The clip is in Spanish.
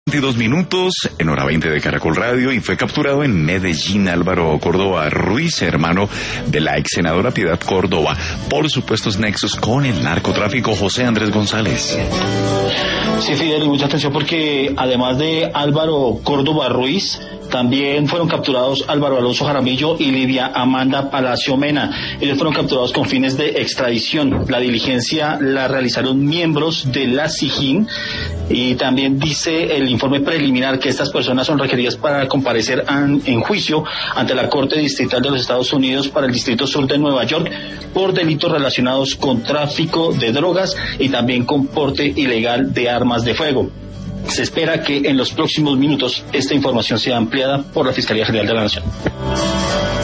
22 minutos en hora 20 de Caracol Radio y fue capturado en Medellín Álvaro Córdoba Ruiz, hermano de la ex senadora Piedad Córdoba, por supuestos nexos con el narcotráfico. José Andrés González. Sí, Fidel, y mucha atención porque además de Álvaro Córdoba Ruiz, también fueron capturados Álvaro Alonso Jaramillo y Lidia Amanda Palacio Mena. Ellos fueron capturados con fines de extradición. La diligencia la realizaron miembros de la SIJIN y también dice el informe preliminar que estas personas son requeridas para comparecer en juicio ante la Corte Distrital de los Estados Unidos para el Distrito Sur de Nueva York por delitos relacionados con tráfico de drogas y también con porte ilegal de armas de fuego. Se espera que en los próximos minutos esta información sea ampliada por la Fiscalía General de la Nación.